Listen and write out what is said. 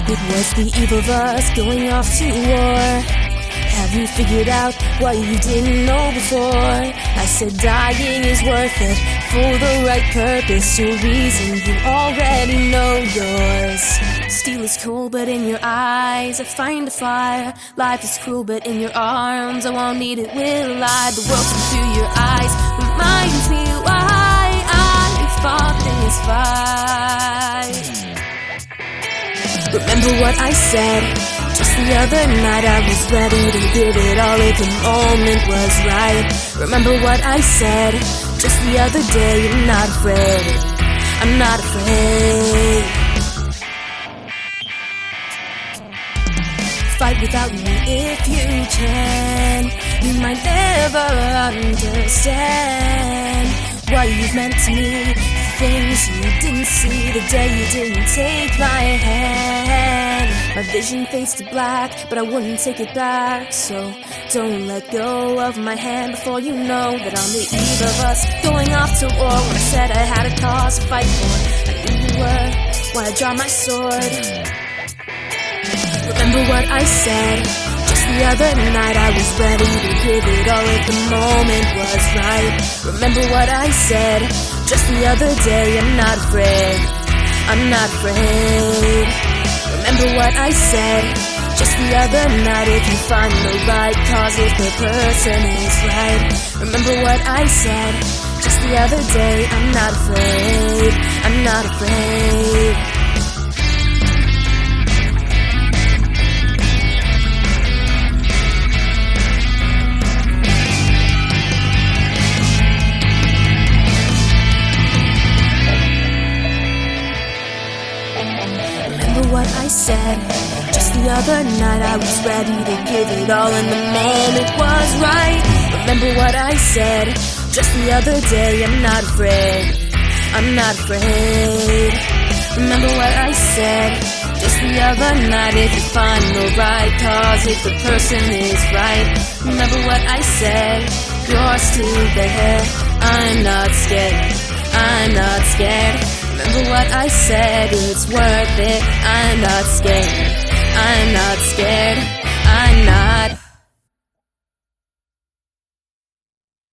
It was the eve of us going off to war. Have you figured out what you didn't know before? I said dying is worth it for the right purpose, a reason you already know yours. Steel is cold, but in your eyes I find a fire. Life is cruel, but in your arms I won't need it, will I? The world through your eyes reminds me why I fought this fight. Remember what I said just the other night? I was ready to give it all if the moment was right. Remember what I said just the other day? I'm not afraid, I'm not afraid. Fight without me if you can. You might never understand what you've meant to me, the things you didn't see, the day you didn't take my hand. My vision fades to black, but I wouldn't take it back. So don't let go of my hand before you know that on the eve of us going off to war. When I said I had a cause to fight for, I knew you were, why I draw my sword. Remember what I said just the other night? I was ready to give it all if the moment was right. Remember what I said just the other day? I'm not afraid, I'm not afraid. Remember what I said just the other night? If you find the right cause, if the person is right. Remember what I said just the other day? I'm not afraid, I'm not afraid. Remember what I said just the other night? I was ready to give it all and the moment was right. Remember what I said just the other day? I'm not afraid, I'm not afraid. Remember what I said just the other night? If you find the right cause, if the person is right. Remember what I said, you're still there. I'm not scared, I'm not scared. Remember what I said, it's worth it. I'm not scared, I'm not scared, I'm not